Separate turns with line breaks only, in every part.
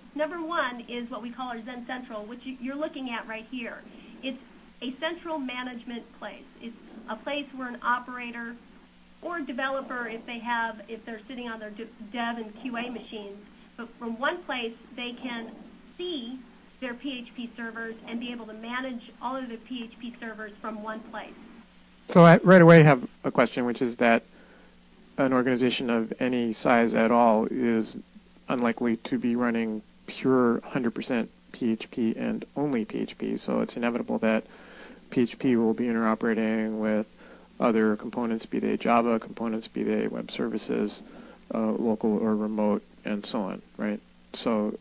number one is what we call our Zen Central, which you're looking at right here. It's a central management place. It's a place where an operator or a developer, if they're sitting on their dev and QA machines, but from one place they can see their PHP servers and be able to manage all of the PHP servers from one place.
So I right away have a question, which is that an organization of any size at all is unlikely to be running pure 100% PHP and only PHP, so it's inevitable that PHP will be interoperating with other components, be they Java components, be they web services, local or remote, and so on, right? So,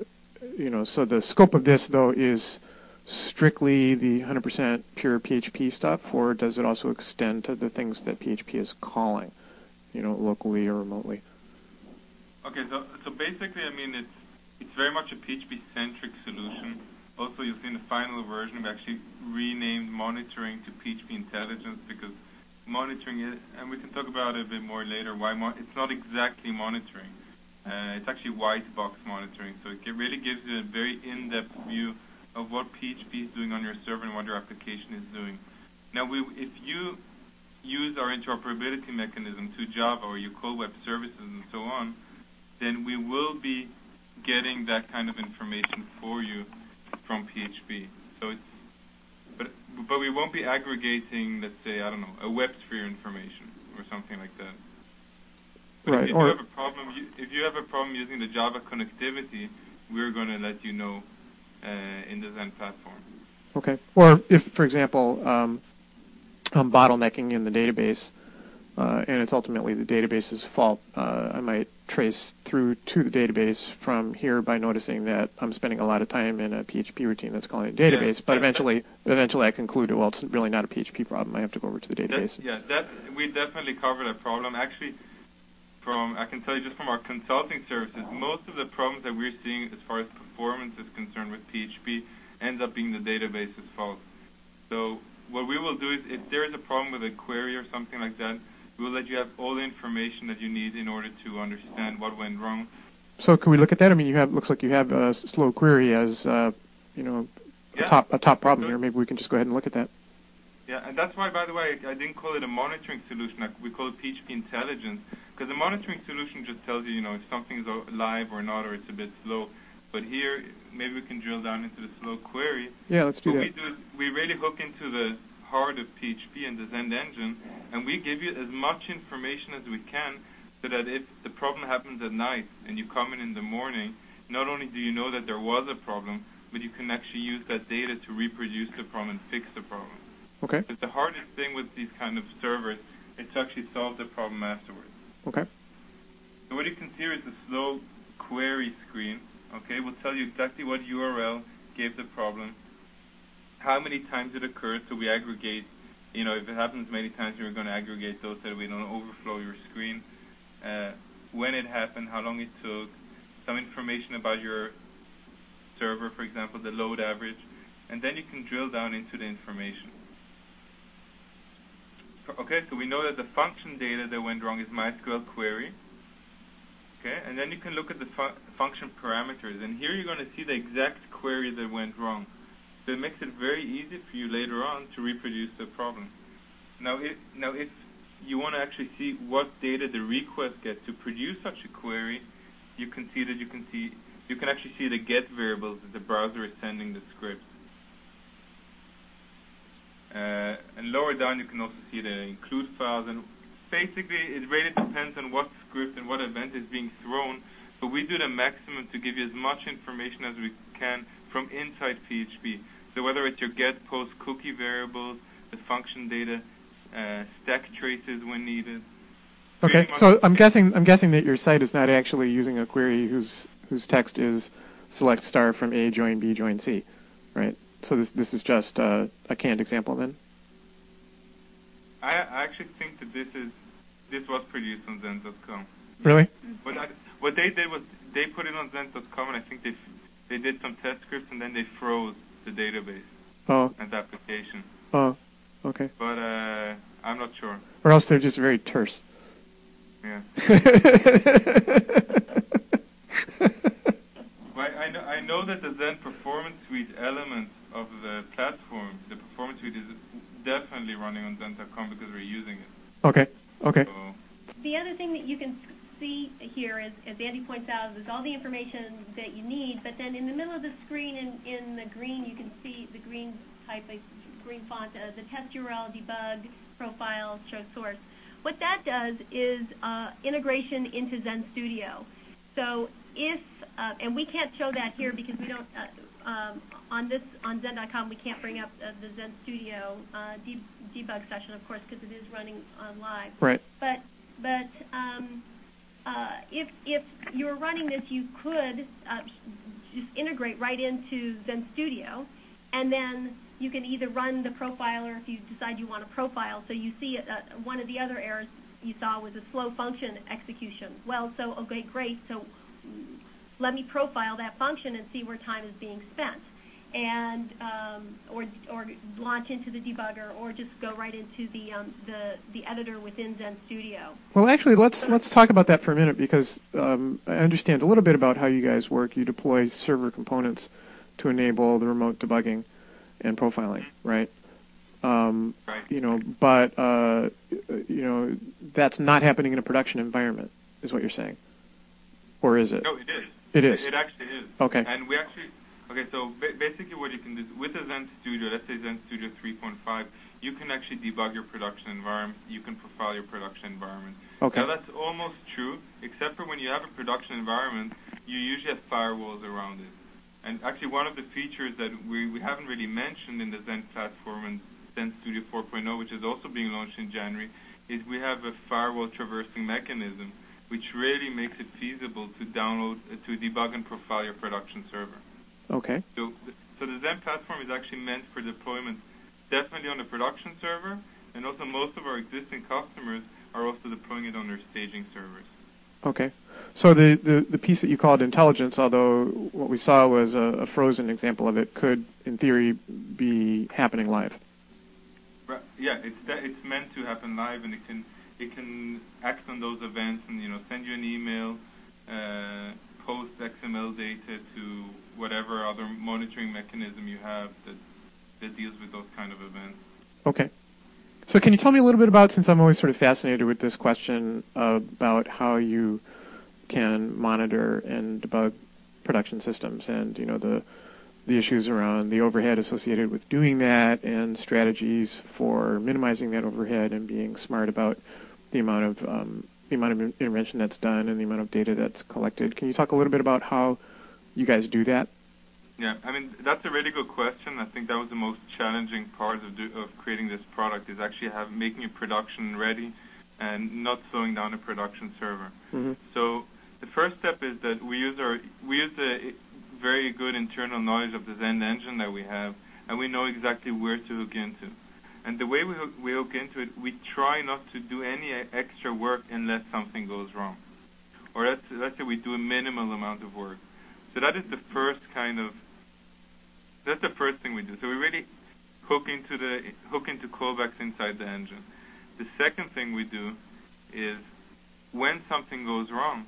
so the scope of this, though, is strictly the 100% pure PHP stuff, or does it also extend to the things that PHP is calling, locally or remotely?
Okay, so basically, I mean, it's very much a PHP-centric solution. Also, you'll see in the final version, we actually renamed monitoring to PHP Intelligence, because monitoring is, and we can talk about it a bit more later, why it's not exactly monitoring. It's actually white box monitoring, so it really gives you a very in-depth view of what PHP is doing on your server and what your application is doing. Now, if you use our interoperability mechanism to Java, or you call web services and so on, then we will be getting that kind of information for you from PHP. So but we won't be aggregating, let's say, I don't know, a WebSphere information or something like that. But
right.
If you have a problem using the Java connectivity, we're going to let you know in the Zen platform.
Okay. Or if, for example, I'm bottlenecking in the database, and it's ultimately the database's fault, I might trace through to the database from here by noticing that I'm spending a lot of time in a PHP routine that's calling a database, but eventually I conclude, well, it's really not a PHP problem. I have to go over to the database.
We definitely cover that problem. Actually, I can tell you just from our consulting services, most of the problems that we're seeing as far as performance is concerned with PHP ends up being the database's fault. So what we will do is, if there is a problem with a query or something like that, we will let you have all the information that you need in order to understand what went wrong.
So can we look at that? I mean, looks like you have a slow query as a top problem here. Maybe we can just go ahead and look at that.
Yeah, and that's why, by the way, I didn't call it a monitoring solution. We call it PHP Intelligence, because the monitoring solution just tells you, if something's live or not, or it's a bit slow. But here, maybe we can drill down into the slow query.
Yeah, let's do that.
What we do is we really hook into the heart of PHP and the Zen engine, and we give you as much information as we can, so that if the problem happens at night and you come in the morning, not only do you know that there was a problem, but you can actually use that data to reproduce the problem and fix the problem.
Okay.
But the hardest thing with these kind of servers is to actually solve the problem afterwards.
Okay.
So what you can see here is the slow query screen. Okay, we'll tell you exactly what URL gave the problem, how many times it occurred, so we aggregate, if it happens many times, we're going to aggregate those so that we don't overflow your screen, when it happened, how long it took, some information about your server, for example, the load average, and then you can drill down into the information. Okay, so we know that the function data that went wrong is MySQL query. Okay, and then you can look at the function parameters, and here you're going to see the exact query that went wrong. So it makes it very easy for you later on to reproduce the problem. Now, if you want to actually see what data the request gets to produce such a query, you can actually see the get variables that the browser is sending the scripts. And lower down, you can also see the include files, and basically, it really depends on what script and what event is being thrown, but we do the maximum to give you as much information as we can from inside PHP. So whether it's your get, post, cookie variables, the function data, stack traces when needed.
Okay, so I'm guessing that your site is not actually using a query whose text is select star from A, join B, join C, right? So this is just a canned example then?
I actually think that this was produced on Zen.com.
Really?
What they did was they put it on Zen.com, and I think they did some test scripts, and then they froze the database and the application.
Oh, okay.
But I'm not sure.
Or else they're just very terse.
Yeah. Well, I know that the Zen Performance Suite element of the platform, the Performance Suite, is definitely running on Zen.com because we're using it.
Okay. Okay.
So,
The other thing that you can see here is, as Andy points out, is all the information that you need, but then in the middle of the screen in the green, you can see the green type of green font, the test URL, debug, profile, show source. What that does is integration into Zen Studio. So if, and we can't show that here because we don't, on Zen.com we can't bring up the Zen Studio debug session, of course, because it is running live.
Right.
But if you're running this, you could just integrate right into Zen Studio, and then you can either run the profiler if you decide you want to profile. So you see one of the other errors you saw was a slow function execution. Well, so okay, great. So let me profile that function and see where time is being spent, and or launch into the debugger, or just go right into the editor within Zen Studio.
Well, actually, let's talk about that for a minute, because I understand a little bit about how you guys work. You deploy server components to enable the remote debugging and profiling, right?
right.
You know, but you know, that's not happening in a production environment, is what you're saying, or is it?
No, it is.
It is.
It actually is.
Okay.
And we actually, okay, so basically what you can do with the Zen Studio, let's say Zen Studio 3.5, you can actually debug your production environment. You can profile your production environment.
Okay.
Now that's almost true, except for when you have a production environment, you usually have firewalls around it. And actually one of the features that we haven't really mentioned in the Zen platform and Zen Studio 4.0, which is also being launched in January, is we have a firewall traversing mechanism, which really makes it feasible to download, to debug and profile your production server.
Okay.
So the Zen platform is actually meant for deployment definitely on the production server, and also most of our existing customers are also deploying it on their staging servers.
Okay. So the piece that you called intelligence, although what we saw was a frozen example of it, could, in theory, be happening live.
Right. Yeah, it's meant to happen live, and it can act on those events and, you know, send you an email, post XML data to whatever other monitoring mechanism you have that deals with those kind of events.
Okay. So can you tell me a little bit about, since I'm always sort of fascinated with this question, about how you can monitor and debug production systems, and, you know, the issues around the overhead associated with doing that, and strategies for minimizing that overhead and being smart about the amount of intervention that's done and the amount of data that's collected. Can you talk a little bit about how you guys do that?
Yeah, I mean, that's a really good question. I think that was the most challenging part of creating this product, is actually making it production ready and not slowing down a production server.
Mm-hmm.
So the first step is that we use the very good internal knowledge of the Zen engine that we have, and we know exactly where to hook into. And the way we hook into it, we try not to do any extra work unless something goes wrong. Or let's say we do a minimal amount of work. So that is the first that's the first thing we do. So we really hook into callbacks inside the engine. The second thing we do is, when something goes wrong,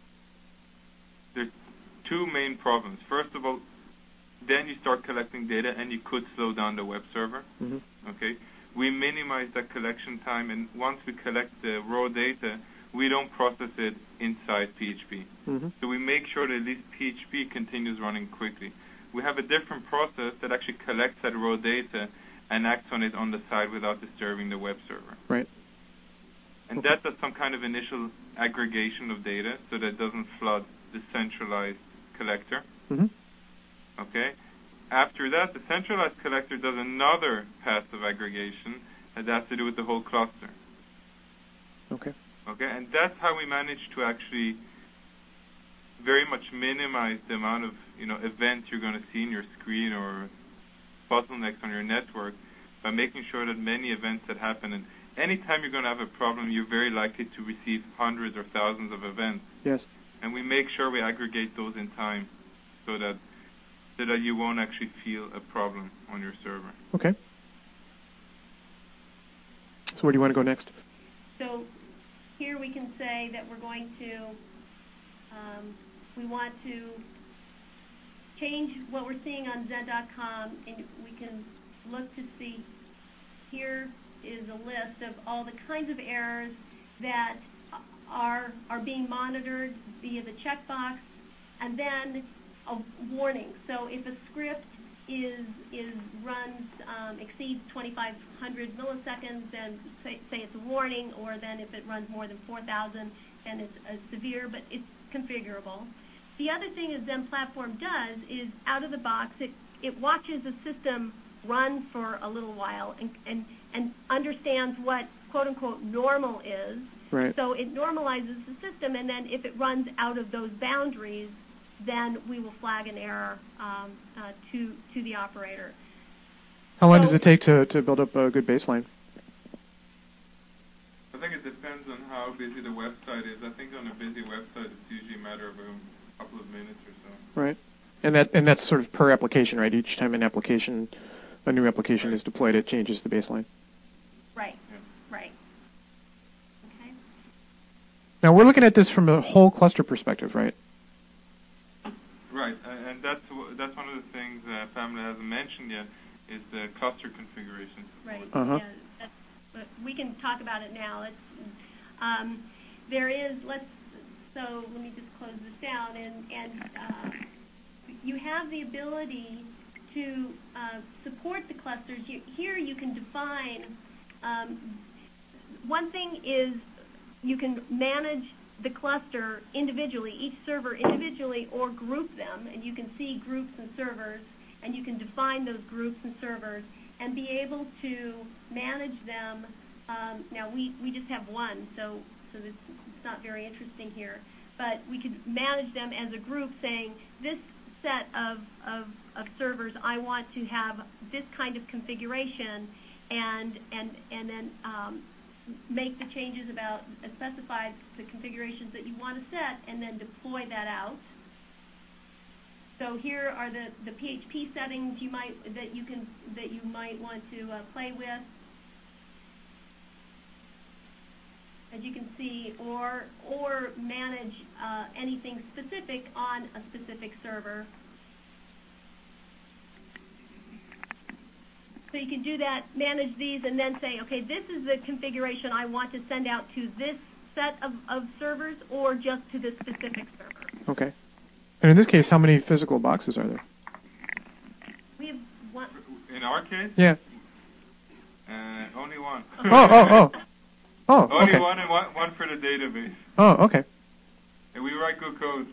there's two main problems. First of all, then you start collecting data, and you could slow down the web server.
Mm-hmm.
Okay, we minimize that collection time, and once we collect the raw data, we don't process it inside PHP.
Mm-hmm.
So we make sure that at least PHP continues running quickly. We have a different process that actually collects that raw data and acts on it on the side without disturbing the web server.
Right.
And that does some kind of initial aggregation of data so that it doesn't flood the centralized collector.
Mm-hmm.
Okay? After that, the centralized collector does another pass of aggregation that has to do with the whole cluster.
Okay.
Okay? And that's how we manage to actually very much minimize the amount of, you know, events you're going to see in your screen or bottlenecks on your network, by making sure that many events that happen, and anytime you're going to have a problem, you're very likely to receive hundreds or thousands of events.
Yes.
And we make sure we aggregate those in time so that you won't actually feel a problem on your server.
Okay. So where do you want to go next?
So here we can say that we're going to, we want to change what we're seeing on Zen.com, and we can look to see, here is a list of all the kinds of errors that are being monitored via the checkbox, and then a warning. So if a script runs exceeds 2,500 milliseconds, then say it's a warning, or then if it runs more than 4,000, then it's severe, but it's configurable. The other thing that Zen Platform does is, out of the box, it watches the system run for a little while and understands what quote-unquote normal is.
Right.
So it normalizes the system, and then if it runs out of those boundaries, then we will flag an error to the operator.
How long does it take to build up a good baseline?
I think it depends on how busy the website is. I think on a busy website, it's usually a matter of a couple of minutes or so.
Right. And that's sort of per application, right? Each time a new application is deployed, it changes the baseline.
Right.
Yeah.
Right. Okay.
Now we're looking at this from a whole cluster perspective, right?
Right, and that's one of the things Pamela hasn't mentioned yet, is the cluster configuration support.
Right.
Uh-huh.
Yeah, but we can talk about it now. So let me just close this down, and you have the ability to support the clusters. Here you can define, one thing is you can manage the cluster individually, each server individually, or group them, and you can see groups and servers, and you can define those groups and servers and be able to manage them. Now we just have one, so it's not very interesting here, but we could manage them as a group, saying this set of servers, I want to have this kind of configuration, and then make the changes about, specify the configurations that you want to set, and then deploy that out. So here are the PHP settings that you might want to play with, as you can see, or manage anything specific on a specific server. So you can do that, manage these, and then say, okay, this is the configuration I want to send out to this set of servers, or just to this specific server.
Okay. And in this case, how many physical boxes are there?
We have one.
In our case?
Yeah.
Only one.
Oh,
Only
okay.
one, and one for the database.
Oh, okay.
And we write good code.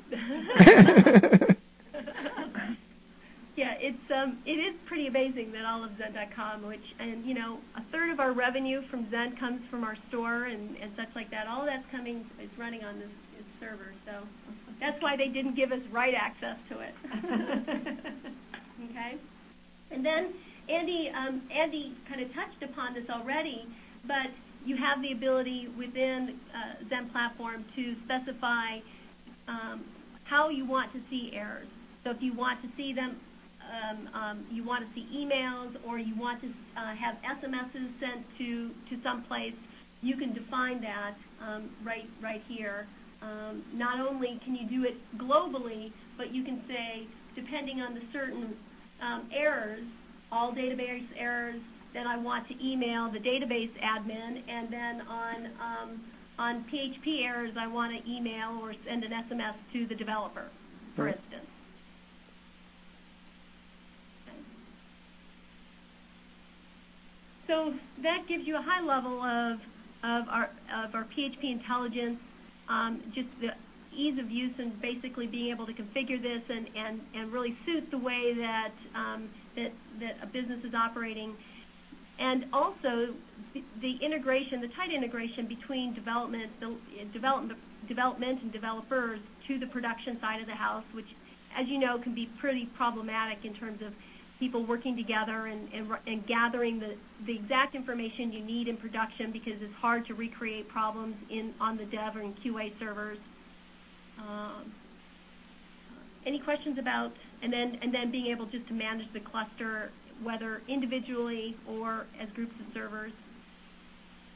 Yeah, it is pretty amazing that all of Zen.com, and a third of our revenue from Zen comes from our store and such like that. All that's is running on this server, so that's why they didn't give us write access to it. Okay, and then Andy kind of touched upon this already, but you have the ability within Zen Platform to specify how you want to see errors. So if you want to see them, you want to see emails, or you want to have SMSs sent to some place, you can define that right here. Not only can you do it globally, but you can say, depending on the certain errors, all database errors, then I want to email the database admin, and then on PHP errors, I want to email or send an SMS to the developer, for instance. So that gives you a high level of our PHP intelligence, just the ease of use and basically being able to configure this and really suit the way that a business is operating, and also the integration, the tight integration between development and developers to the production side of the house, which, as you know, can be pretty problematic in terms of people working together and gathering the exact information you need in production, because it's hard to recreate problems on the dev or in QA servers. Any questions about, and then being able just to manage the cluster, whether individually or as groups of servers?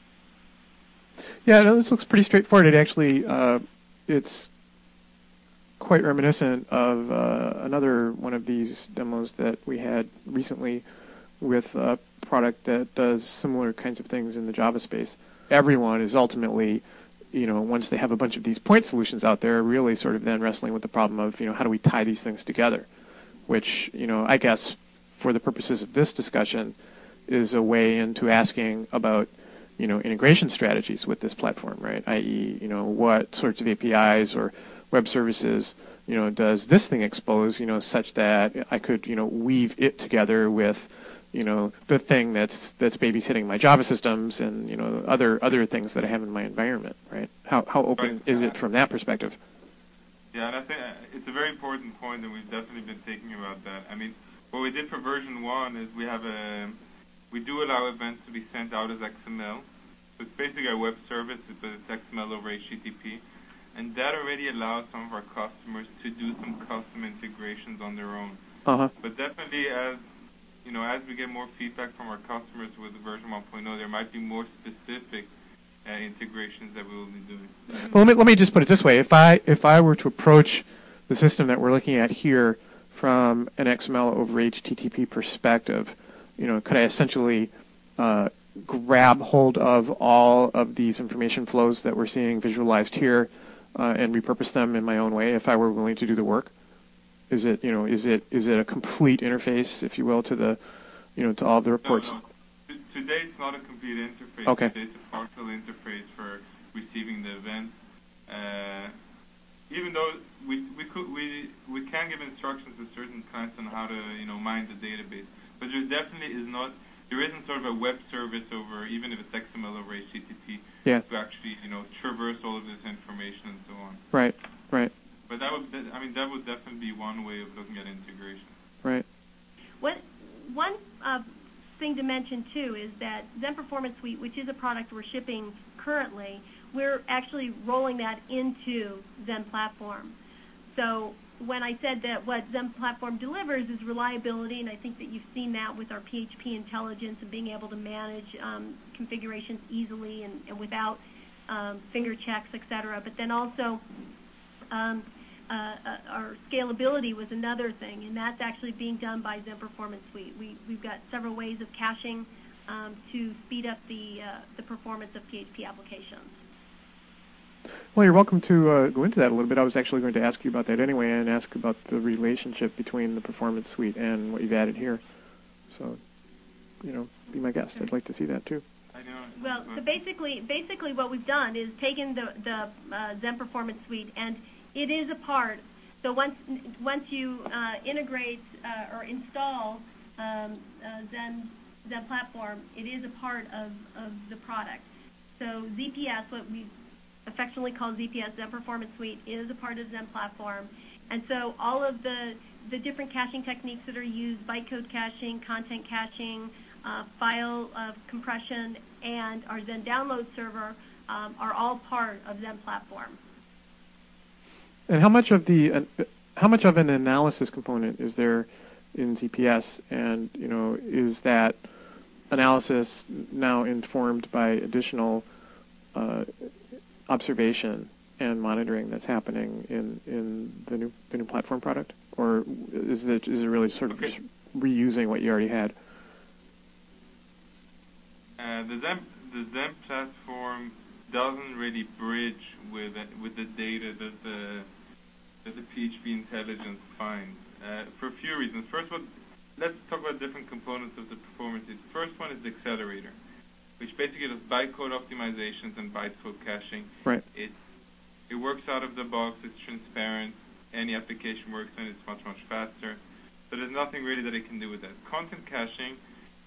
Yeah, no, this looks pretty straightforward. It actually, quite reminiscent of another one of these demos that we had recently with a product that does similar kinds of things in the Java space. Everyone is ultimately, once they have a bunch of these point solutions out there, really sort of then wrestling with the problem of, how do we tie these things together? Which, I guess, for the purposes of this discussion, is a way into asking about, integration strategies with this platform, right? I.e., what sorts of APIs or web services, does this thing expose, such that I could, weave it together with, the thing that's babysitting my Java systems and, other things that I have in my environment, right? How open is it from that perspective?
Yeah, and I think it's a very important point, and we've definitely been thinking about that. I mean, what we did for version 1 is we do allow events to be sent out as XML. So it's basically a web service, but it's XML over HTTP. And that already allows some of our customers to do some custom integrations on their own.
Uh-huh.
But definitely as we get more feedback from our customers with version 1.0, there might be more specific integrations that we will be doing.
Well, let me just put it this way: if I were to approach the system that we're looking at here from an XML over HTTP perspective, could I essentially grab hold of all of these information flows that we're seeing visualized here and repurpose them in my own way if I were willing to do the work? Is it a complete interface, if you will, to the to all of the reports?
No. Today it's not a complete interface.
Okay.
Today it's a partial interface for receiving the events. Even though we can give instructions to certain clients on how to mine the database, but there isn't sort of a web service over, even if it's XML over HTTP, to actually traverse all of this information and so on.
Right.
But that would definitely be one way of looking at integration.
Right.
One thing to mention too is that Xen Performance Suite, which is a product we're shipping currently, we're actually rolling that into Xen Platform. So when I said that what Xen Platform delivers is reliability, and I think that you've seen that with our PHP intelligence and being able to manage configurations easily and without finger checks, etc. But then also our scalability was another thing, and that's actually being done by Xen Performance Suite. We've got several ways of caching to speed up the performance of PHP applications.
Well, you're welcome to go into that a little bit. I was actually going to ask you about that anyway and ask about the relationship between the Performance Suite and what you've added here. So, be my guest. I'd like to see that too.
Well, so basically what we've done is taken the Xen Performance Suite, and it is a part. So once you integrate or install Xen Platform, it is a part of the product. So ZPS, what we affectionately call ZPS, Xen Performance Suite, is a part of Xen Platform. And so all of the different caching techniques that are used, bytecode caching, content caching, file compression, and our Xen Download Server are all part of Xen Platform.
And how much of an analysis component is there in ZPS? And is that analysis now informed by additional observation and monitoring that's happening in the new platform product, or is it really sort of just reusing what you already had?
The Xen platform doesn't really bridge with the data that the PHP intelligence finds for a few reasons. First one, let's talk about different components of the performance. The first one is the accelerator, which basically does bytecode optimizations and bytecode caching.
Right.
It works out of the box. It's transparent. Any application works, and it's much faster. So there's nothing really that it can do with that. Content caching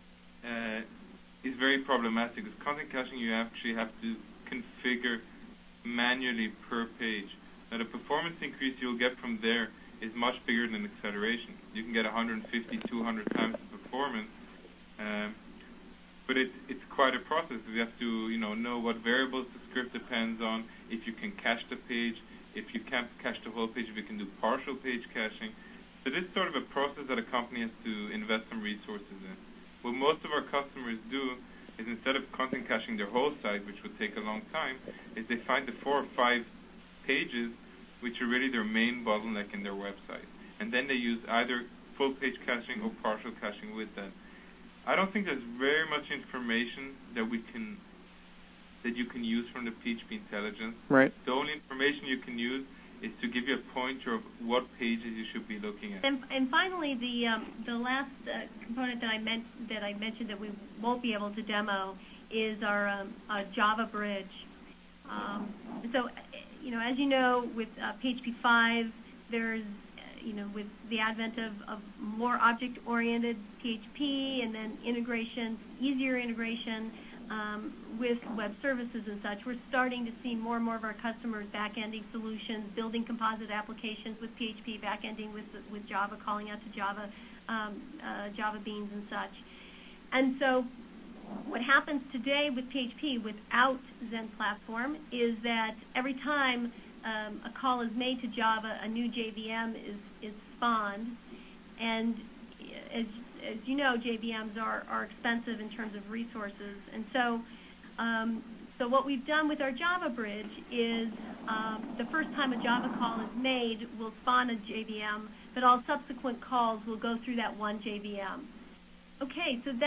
is very problematic. With content caching, you actually have to configure manually per page. Now, the performance increase you'll get from there is much bigger than acceleration. You can get 150, 200 times the performance, but it's quite a process. You have to know what variables the script depends on, if you can cache the page, if you can't cache the whole page, if you can do partial page caching. So this is sort of a process that a company has to invest some resources in. What most of our customers do is, instead of content caching their whole site, which would take a long time, is they find the 4 or 5 pages which are really their main bottleneck in their website. And then they use either full page caching or partial caching with that. I don't think there's very much information that you can use from the PHP Intelligence.
Right.
The only information you can use is to give you a pointer of what pages you should be looking at.
And finally, the last component that I mentioned that we won't be able to demo is our Java bridge. So, as you know, with PHP 5, there's with the advent of more object-oriented PHP and then integration, easier integration with web services and such, we're starting to see more and more of our customers back-ending solutions, building composite applications with PHP, back-ending with Java, calling out to Java, Java beans and such. And so what happens today with PHP without Zen Platform is that every time a call is made to Java, a new JVM is spawned, and as you know, JVMs are expensive in terms of resources, and so what we've done with our Java bridge is the first time a Java call is made, we'll spawn a JVM, but all subsequent calls will go through that one JVM. Okay, so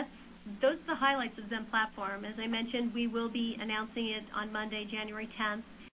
those are the highlights of Zen Platform. As I mentioned, we will be announcing it on Monday, January 10th.